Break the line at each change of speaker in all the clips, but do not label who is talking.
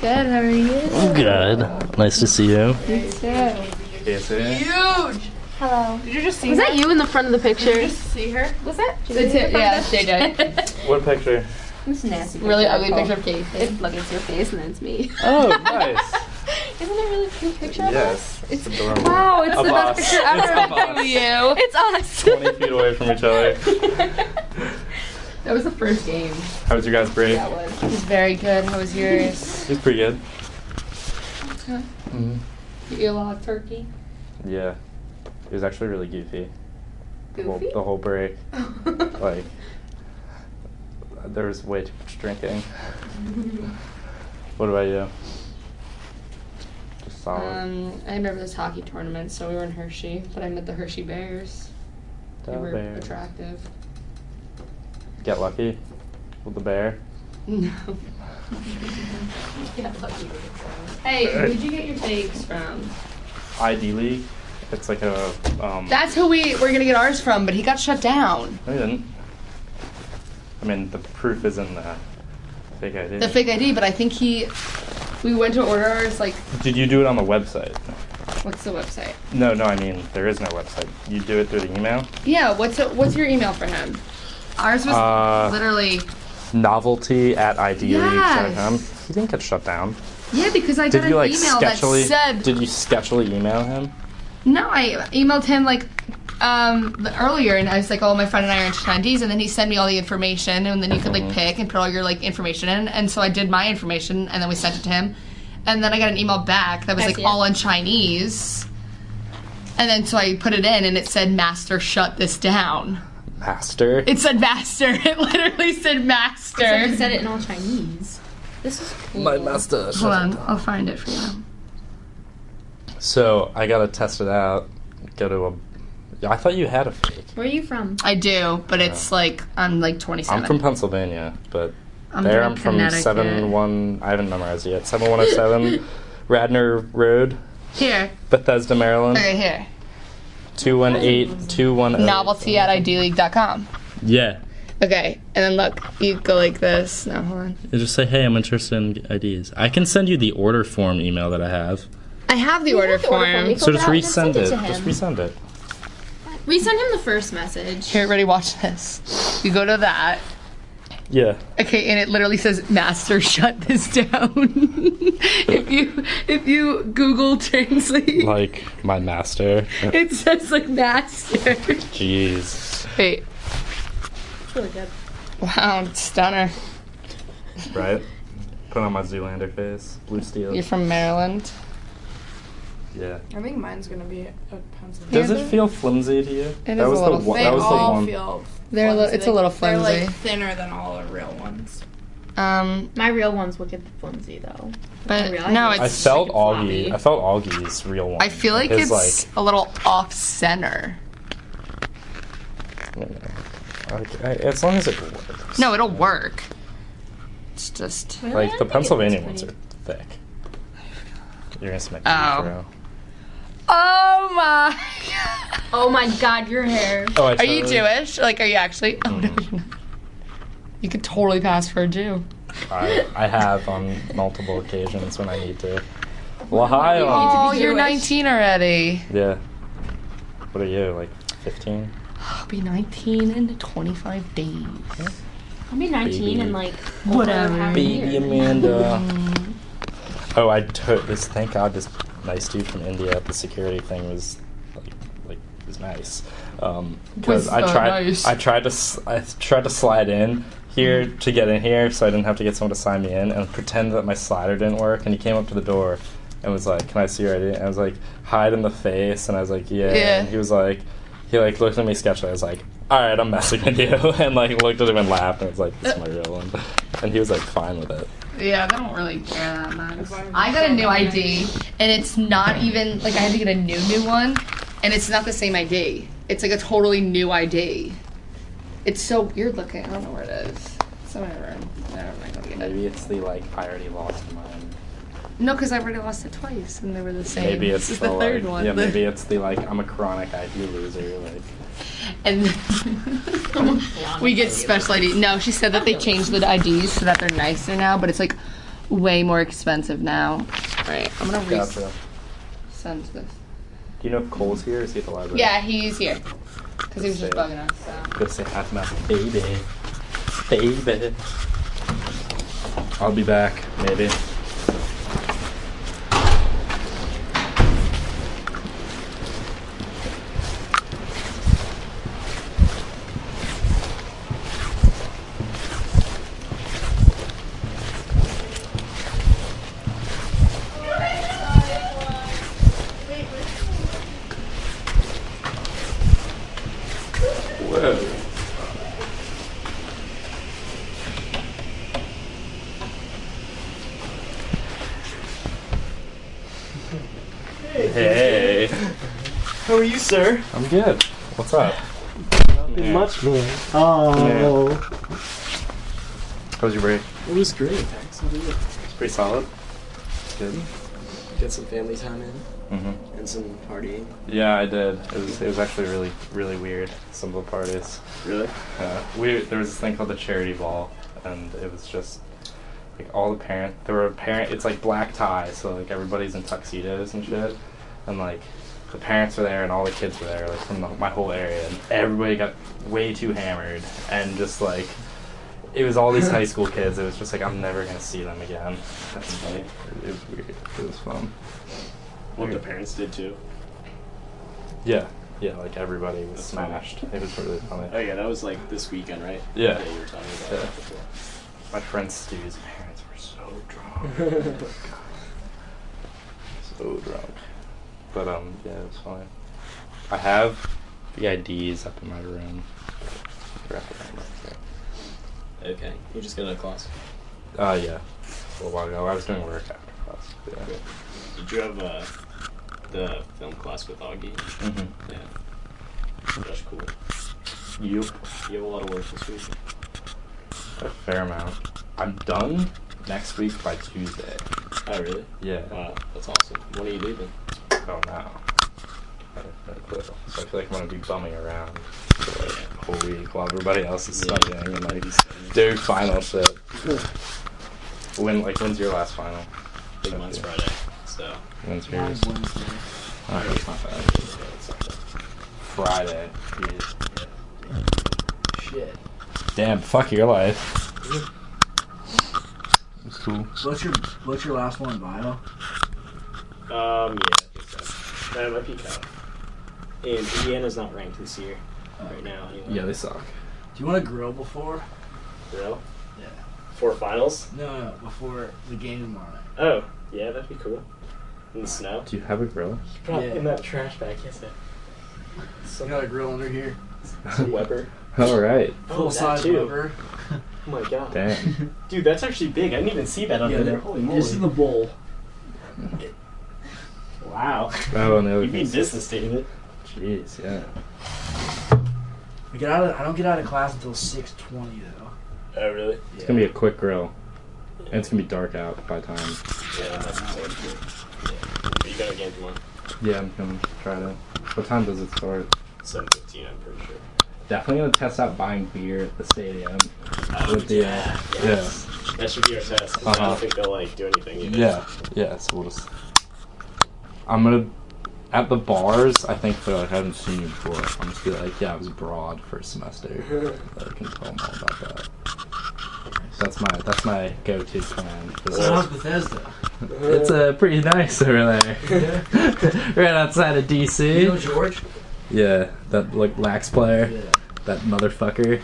Good, how are you?
I'm good. Nice to see you.
You too.
Huge!
Hello.
Did you just see
Was
her?
that you in the front of the picture?
Did you just see her?
Was that?
That's it, yeah, that's JJ.
What picture?
This nasty
Really ugly picture of Kate.
Look, it's your face and then it's me.
Oh, nice.
Isn't it a really cute picture of us?
Yes. It's adorable.
Wow, it's
Of
the
us.
best picture ever
It's of
of
us.
you. It's us.
20 feet away from each other.
That was the first game.
How was your guys' break?
That was.
It was very good. How was yours?
It was pretty good.
Good.
Mm-hmm.
You eat a lot of turkey?
Yeah. It was actually really goofy.
Goofy?
The whole break. Like, there was way too much drinking. What about you? Just solid.
I remember this hockey tournament, so we were in Hershey, but I met the Hershey Bears. They
The
were
Bears.
attractive.
Get lucky with the bear.
No. Yeah, lucky. Hey, who'd you get your fakes from?
ID League. It's like a
That's who we were gonna get ours from, but he got shut down.
No, you didn't. I mean, the proof is in the fake ID.
The fake ID, but I think we went to order ours, like,
Did you do it on the website?
what's the website?
No, I mean, there is no website. You do it through the email?
Yeah, what's your email for him? Ours was literally,
Novelty@idleague.com.
Yes.
He didn't get shut down.
yeah, because I got
Did
an
you like
email that
sketchily?
said,
Did you sketchily email him?
no, I emailed him like earlier, and I was like, oh, my friend and I are interested in IDs, and then he sent me all the information, and then you could like pick and put all your like information in, and so I did my information, and then we sent it to him, and then I got an email back that was like all in Chinese, and then so I put it in, and it said, "Master, shut this down."
Master.
It said "Master." It literally said "Master."
You said it in all Chinese. This is cool.
My master.
Hold on, I'll find it for you.
So I gotta test it out. Go to a. I thought you had a fake.
Where are you from?
I do, but it's like I'm like 27.
I'm from Pennsylvania, but
I'm
there
from
I'm from
Connecticut.
71. I haven't memorized it yet. 7107 Radnor Road,
Here,
Bethesda, Maryland.
okay, here.
218210.
Novelty@idleague.com.
Yeah.
Okay, and then look, you go like this. No, hold on.
You just say, hey, I'm interested in IDs. I can send you the order form email that I have.
I have the order
have the order form.
form.
You
So just
Fill it out and
resend
send it
it.
to him.
Just resend it.
Resend him the first message.
Here, ready? Watch this. You go to that.
Yeah.
Okay, and it literally says, "Master, shut this down." if you Google Translate,
Like my master.
it says like "Master."
Jeez.
Wait,
It's really good.
wow, stunner.
Right? Put on my Zoolander face. Blue steel.
You're from Maryland.
Yeah.
I think mine's gonna be a pencil.
Does it feel flimsy to you?
It
that
is
was
a little
the one.
They
That was the
all
one.
feel.
They're a
flimsy.
it's a little
They're
flimsy.
like thinner than all the real ones.
My real ones will get flimsy though.
But
Real
no,
ID.
I
it's.
felt
like
Augie.
floppy.
I felt Augie's real one.
I feel like
His,
it's a little off center.
as long as it works.
No, it'll work. It's just.
Really? I
Like the
think it
Pennsylvania
looks
ones are
pretty.
thick. You're gonna smack
Oh.
me
Oh my.
Oh my god, your hair.
Oh, I
Are you
totally-
Jewish? Like, are you actually? Oh no, you're not. You could totally pass for a Jew.
I have on multiple occasions when I need to. Well, hi.
Oh, you're
Jewish.
19 already.
Yeah. What are you, like 15?
I'll be 19 in 25 days.
I'll be 19
Baby.
in like
Whatever.
half a
Baby
year.
Amanda. Oh, I took this. Thank God, this nice dude from India at the security thing was like was nice. Because
Was
I
so
tried,
nice.
I tried to slide in here to get in here, so I didn't have to get someone to sign me in, and pretend that my slider didn't work. And he came up to the door and was like, "Can I see your ID?" And I was like, "Hide in the face," and I was like, "Yeah."
Yeah.
And he was like, looked at me sketchily. I was like, "All right, I'm messing with you," and like looked at him and laughed, and was like, "This is my real one," and he was like fine with it.
Yeah, they don't really care that much. I got a new ID, and it's not even, like, I had to get a new one, and it's not the same ID. It's like a totally new ID. It's so weird looking. I don't know where it is. It's in my room. I don't know how to get it.
Maybe it's the like I already lost mine.
No, because I've already lost it twice, and they were the same.
Maybe it's
this is the third
like,
one.
Yeah, maybe it's the like I'm a chronic ID loser. Like
And we get special ID. No, she said that they changed the IDs so that they're nicer now, but it's like way more expensive now. All right, I'm gonna
Gotcha.
send this.
Do you know if Cole's here or is he at the library?
Yeah, he's here because he was just
Sick.
bugging us. So.
Go say hi to my baby. Baby. I'll be back, maybe. Whoa. Hey.
How are you, sir?
I'm good. What's up?
Nothing
Yeah.
much, man. Oh.
How was your break?
It was great, thanks. How did it?
It's pretty solid. Good.
Get some family time in
Mm-hmm.
and some partying.
Yeah, I did. It was actually really weird. Some of the parties.
Really?
There was this thing called the charity ball, and it was just like all the parents. There were it's like black tie, so like everybody's in tuxedos and shit, and like the parents were there and all the kids were there, like from my whole area, and everybody got way too hammered, and just like it was all these high school kids. It was just like I'm never gonna see them again. That's funny. It was weird. It was fun.
What the parents did too.
Yeah, like everybody was smashed. It was really funny.
Oh yeah, that was like this weekend, right?
Yeah.
Yeah, you were talking about
Yeah.
that before.
My friend Stu's parents were so drunk. So drunk. But yeah, it was fine. I have the IDs up in my room.
Okay. You just got out of class.
Yeah. A little while ago. I was doing work after class. Yeah.
Okay. Did you have the film class with Augie?
Mm-hmm.
Yeah. That's cool.
You?
You have a lot of work this week.
A fair amount. I'm done next week by Tuesday.
Oh really?
Yeah.
Wow, that's awesome. When are you leaving?
Oh no. I don't know. So I feel like I'm gonna be bumming around for like a whole week while everybody else is studying and like do final shit. When's your last final?
I think mine's Friday. So.
When's yours?
Wednesday.
Alright, that's not bad. Friday. Jeez.
Shit.
Damn, fuck your life. It's cool.
What's your last one, bio?
Yeah, I think so. That might peak out. And Indiana's not ranked this year. Right now, anyway.
Yeah, they suck.
Do you want to grill before?
Real?
Yeah.
For finals?
No, before the game tomorrow night.
Oh, yeah, that'd be cool. In the snow?
Do you have a grill?
Probably
Yeah.
in that trash bag, yes, it.
I got a grill under here.
Some Weber.
Alright.
Full
that
size
too.
Weber.
Oh my god.
Damn.
Dude, that's actually big. I didn't even see that under
Yeah,
there. Holy moly.
this is the bowl.
Wow.
Oh, and the other
You mean
thing's-
business statement.
Jeez, yeah.
I don't get out of class until 6:20 though.
Oh, really?
It's gonna be a quick grill. And it's gonna be dark out by the time.
Yeah, that's exciting. Are you going to game tomorrow?
Yeah, I'm gonna try to. What time does it start?
7:15, I'm pretty sure.
Definitely gonna test out buying beer at the stadium.
Oh,
With the,
yeah. Yes. That should be our test, 'cause I
Uh-huh.
don't think they'll, do anything either.
Yeah, so we'll just. I'm gonna. At the bars, I think they're like, I haven't seen you before. I'm just be like, yeah, I was abroad for a semester. I can tell them all about that. That's my go-to plan.
So how's Bethesda?
It's pretty nice over there. Right outside of DC.
You know George?
Yeah, that lax player.
Yeah.
That motherfucker.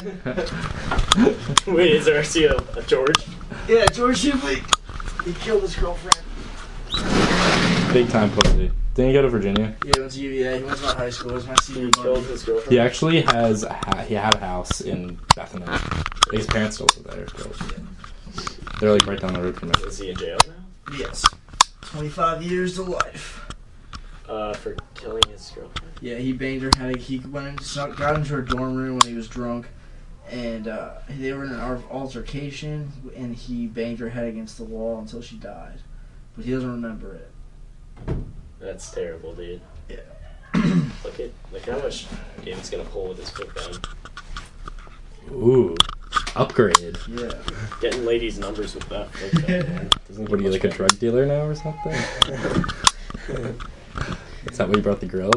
Yeah.
Wait, is there actually a George?
Yeah, George Shipley. He killed his girlfriend.
Big time pussy. Didn't he go to Virginia?
Yeah, he went to UVA. He went to my high school. It was my senior
He killed
buddy.
his girlfriend?
He actually has he had a house in Bethany. His parents still live there. Still. They're like right down the road from it.
Is he in jail now?
Yes. 25 years to life.
For killing his girlfriend?
Yeah, he banged her head. He got into her dorm room when he was drunk, and they were in an altercation, and he banged her head against the wall until she died. But he doesn't remember it.
That's terrible, dude.
Yeah.
Look how much David's gonna pull with his foot down.
Ooh. Upgrade.
Yeah.
Getting ladies' numbers with that. Doesn't
What are you, like a drug dealer now or something? Is that why you brought the grill?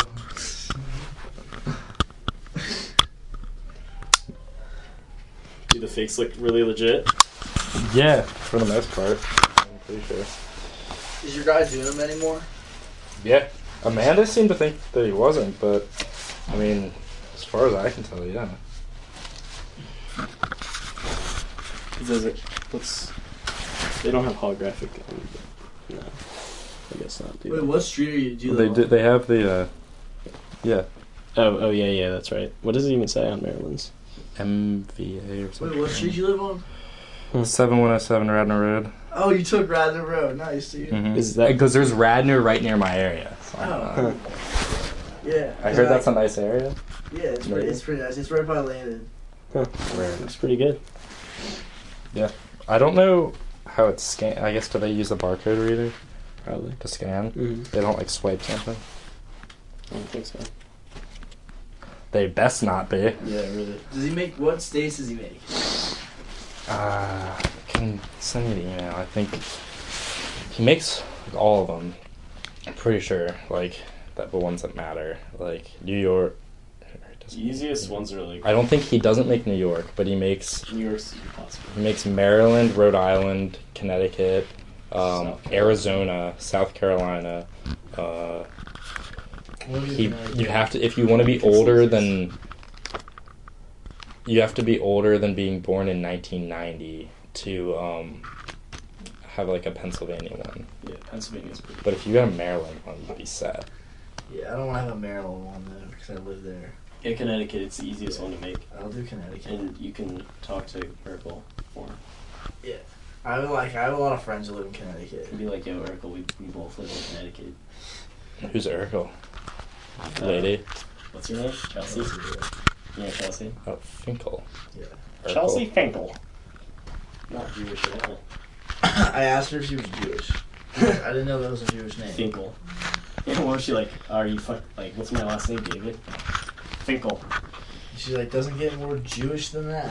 Do the fakes look really legit?
Yeah, for the most part. I'm pretty sure.
Is your guy doing them anymore?
Yeah. Amanda seemed to think that he wasn't, but I mean, as far as I can tell, yeah.
Does it? They don't have holographic. No, I guess not.
Wait, what street are you?
They do. They have the. Yeah.
Oh yeah, that's right. What does it even say on Maryland's?
MVA or something.
Wait, what street you live on?
7107 Radnor Road.
Oh, you took Radnor Road. Nice, dude.
Mm-hmm.
Is that-
because there's Radnor right near my area? So
Oh. Yeah.
I heard that's a nice area.
Yeah, it's pretty nice. It's right by Landon.
It's pretty good.
Yeah. I don't know how it's scanned. I guess do they use a barcode reader
Probably.
to scan?
Mm-hmm.
They don't like swipe something.
I don't think so.
They best not be.
Yeah, really. Does he make? What states does he make?
I can send you the email. I think he makes like, all of them. I'm pretty sure, like the ones that matter, like New York.
The easiest ones are like
I don't think he doesn't make New York, but he makes
New York City, possibly.
he makes Maryland, Rhode Island, Connecticut,
South Carolina.
Arizona, South Carolina. You have to if you want to be older than. You have to be older than being born in 1990 to have like a Pennsylvania one.
Yeah, Pennsylvania's pretty
But if you got a Maryland one, you'd be set.
Yeah, I don't want to have a Maryland one though because I live there.
Yeah, Connecticut, it's the easiest one to make.
I'll do Connecticut.
And you can talk to Urkel for it.
I have a lot of friends who live in Connecticut.
And be like, yo, Urkel, we both live in Connecticut.
Who's Urkel? Lady?
What's your name? Chelsea? Yeah, Chelsea.
Oh, Finkel.
Yeah.
Urkel.
Chelsea Finkel. Not Jewish at all.
I asked her if she was Jewish. I didn't know that was a Jewish name.
Finkel. Yeah, what was she like? Are you what's my last name, David? Finkel.
She's like, doesn't get more Jewish than that.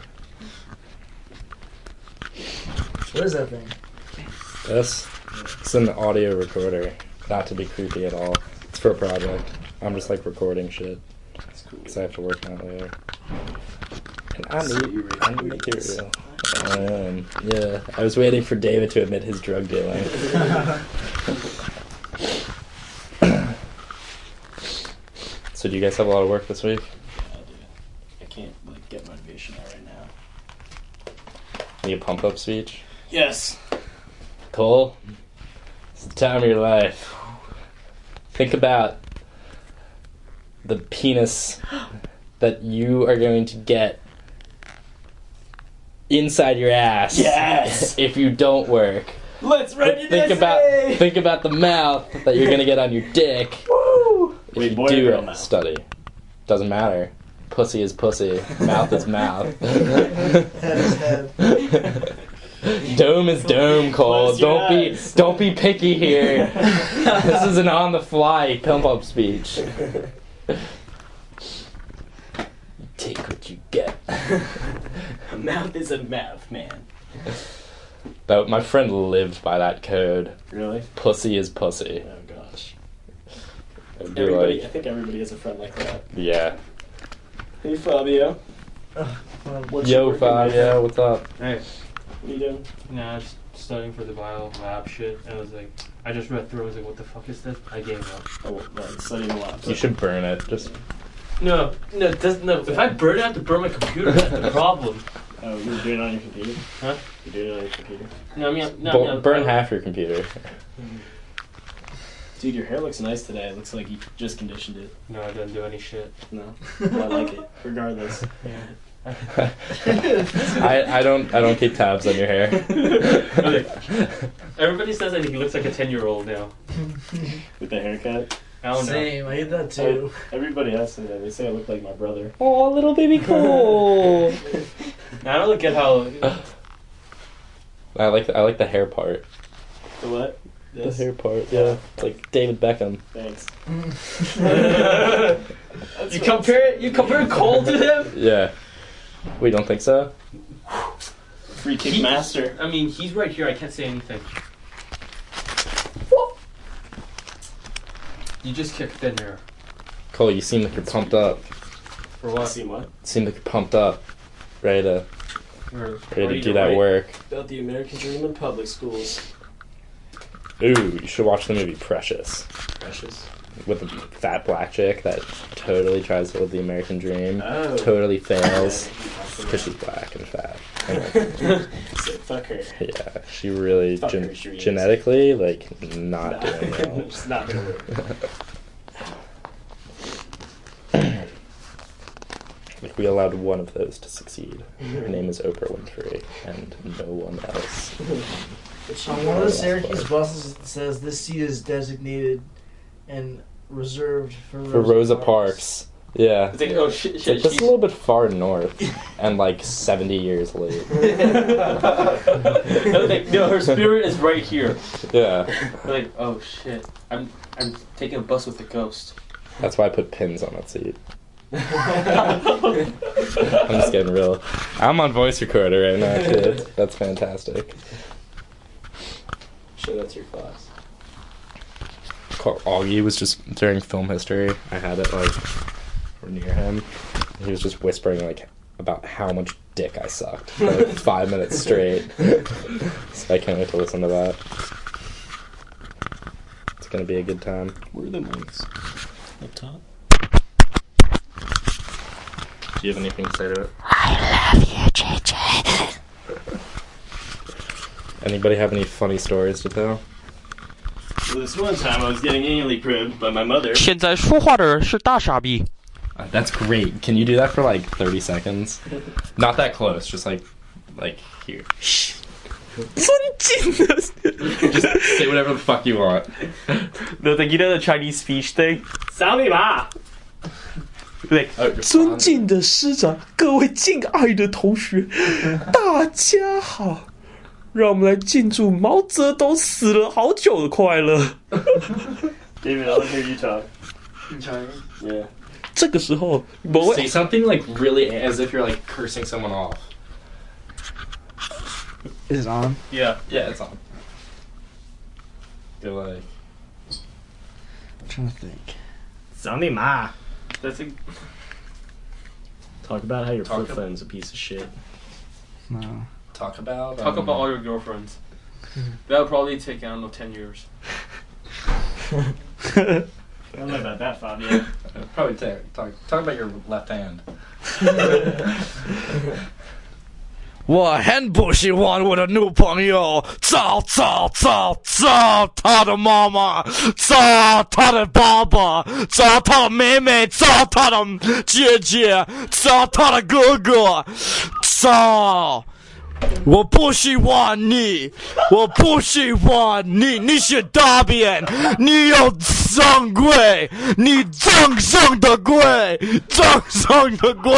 What is that thing?
This? It's an audio recorder. Not to be creepy at all. It's for a project. I'm just like recording shit.
That's cool.
Because I have to work on it later. And I need material. Yeah, I was waiting for David to admit his drug dealing. So do you guys have a lot of work this week?
Yeah, dude. I can't get motivation out right now.
Need a pump up speech?
Yes.
Cole, it's the time of your life. Think about the penis that you are going to get inside your ass.
Yes!
If you don't work.
Let's write it.
Think about the mouth that you're gonna get on your dick.
Woo!
If
Wait,
you
boy or
do
girl
a
mouth?
study. Doesn't matter. Pussy is pussy. Mouth is mouth.
Head is head.
Dome is dome, Cole.
Close your eyes.
Don't be picky here. This is an on the fly pump up speech. Take what you get.
A mouth is a mouth, man.
But my friend lived by that code.
Really?
Pussy is pussy.
Oh gosh.
It'd be
Everybody, I
like,
think everybody has a friend like that.
yeah.
Hey Fabio. What you
Yo,
working with?
Fabio, what's up?
Hey,
What are you doing?
no, I was studying for the bio lab shit, and I was like, I just read through, I was like, what the fuck is this? I gave up.
Oh, right, studying a lot.
You should burn it. Just
No, if I burn it, I have to burn my computer, that's the problem.
Oh, you're doing it on your computer?
Huh?
You're doing it on your computer?
No, I mean,
burn half your computer.
Dude, your hair looks nice today. It looks like you just conditioned it.
No, I didn't do any shit.
No. Well, I like it, regardless.
Yeah.
I don't keep tabs on your hair.
Everybody says that he looks like a 10-year-old now.
With the haircut.
I don't know.
Same, I get that too.
Everybody else says that. They say I look like my brother.
Oh, little baby Cole.
I don't get how.
I like the hair part.
The what?
The
This?
hair part, yeah. It's like David Beckham.
Thanks.
You compare Cole to him?
Yeah. We don't think so?
Free kick master.
I mean, he's right here. I can't say anything. You just kicked in there.
Cole, you seem like you're pumped up.
For what?
See what?
Seem like you're pumped up. Ready to
Ready
do that work.
About the American dream in public schools.
Ooh, you should watch the movie Precious.
Precious.
With the fat black chick that totally tries to live the American dream.
Oh.
Totally fails. Because she's black and fat.
So fuck her.
Yeah, she really
Fuck her dreams.
genetically, like, not doing well.
It's not gonna work.
Like, we allowed one of those to succeed. Her name is Oprah Winfrey, and no one else.
On one of the Syracuse buses it says this seat is designated and reserved for
Rosa Parks. Yeah.
It's like, oh shit,
It's like, this is a little bit far north, and like 70 years late.
No, her spirit is right here.
Yeah.
Like, oh shit, I'm taking a bus with a ghost.
That's why I put pins on that seat. I'm just getting real. I'm on voice recorder right now, kids. That's fantastic.
Show that to your class.
Augie was just, during film history, I had it like near him. He was just whispering like about how much dick I sucked for like 5 minutes straight. So I can't wait to listen to that. It's gonna be a good time.
Where are the mics? Up top?
Do you have anything to say to it?
I love you, JJ.
Anybody have any funny stories to tell?
Well, this one time I was getting anally probed by my mother.
现在说话的人是大傻逼。
That's great. Can you do that for like 30 seconds? Not that close, just like here. Just say whatever the fuck you want.
No, like, you know the Chinese speech thing?
扫你妈!
Like, 尊敬的师长，各位敬爱的同学，大家好，让我们来庆祝毛泽东死了好久的快乐。
David, I want to hear you talk.
In Chinese?
Yeah.
这个时候，某位
Say something like really as if you're like cursing someone off.
Is it on?
Yeah, it's on. Go like.
I'm trying to think.
扫你妈!
That's a,
Talk about how your
Talk
flip phone's a piece of shit.
No.
Talk about.
talk about all your girlfriends. That'll probably take, I don't know, 10 years.
I don't know about that, Fabio.
Probably talk about your left hand.
我很不喜欢我的女朋友，找她的妈妈，找她的爸爸，找她的妹妹，找她的姐姐，找她的哥哥，找。我不喜欢你，我不喜欢你，你是大便，你有脏鬼，你脏上的鬼，脏上的鬼。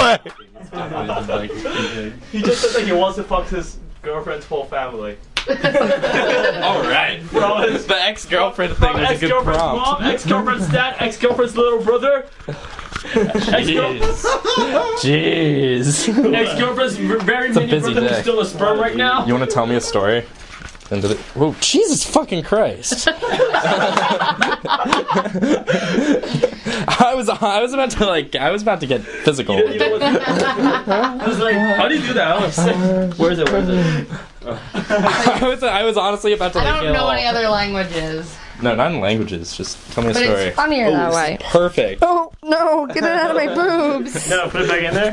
He just said that he wants to fuck his girlfriend's whole family.
Alright. The ex-girlfriend thing was a good
Ex-girlfriend's
prompt.
mom, ex-girlfriend's dad, ex-girlfriend's little brother.
Jeez.
Ex-girlfriend's very
a
mini
busy
brother
day.
who's still a sperm right now.
You want to tell me a story? Whoa, Jesus fucking Christ! I was about to get physical.
I was like, how do you do that? Alex? Where is it?
I was honestly about to.
I
like,
don't
get
know
all-
any other languages.
No, not in languages. Just tell me a
But
story.
it's funnier that way.
Perfect.
Oh, no, get it out of my boobs.
No, put it back in there.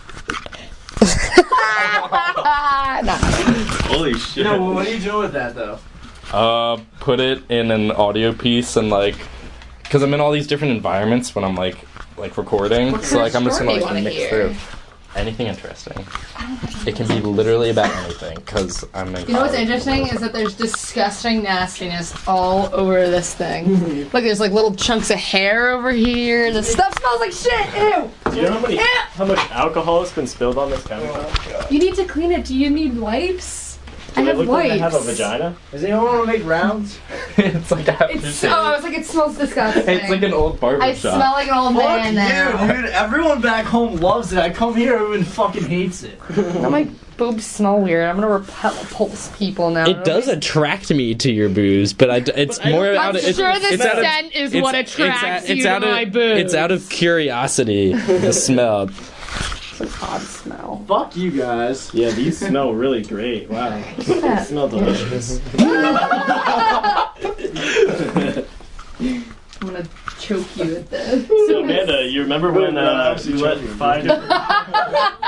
No.
Holy shit.
No, what are you doing with that though?
Put it in an audio piece and like, because I'm in all these different environments when I'm like recording.
What
So
kind
like
of
I'm just
story
gonna
do
like
you wanna
mix
hear?
through anything interesting. It can be literally about anything because I'm.
You know what's interesting is that there's disgusting nastiness all over this thing. Like there's like little chunks of hair over here. The stuff smells like shit. Ew.
Do you know how much alcohol has been spilled on this countertop?
You need to clean it. Do you need wipes? I have
look like I have a
wipes.
vagina?
Does anyone want to make rounds?
It's like a
It's so. I was like, it smells disgusting.
It's like an old barber
I
shop.
smell like an old man now.
Fuck you, dude. Everyone back home loves it. I come here, everyone fucking hates it.
Now my boobs smell weird. I'm gonna repulse people now.
It does attract me to your booze, but it's more
I'm
out of.
sure the
it's out of-
scent is
it's-
what
it's
attracts you
out
to
of,
my boobs.
It's out of curiosity. The smell.
It's an odd smell.
Fuck you guys.
Yeah, these smell really great. Wow. They
that?
smell delicious.
I'm gonna choke you with this.
So Amanda, you remember when
Well,
you let 5 different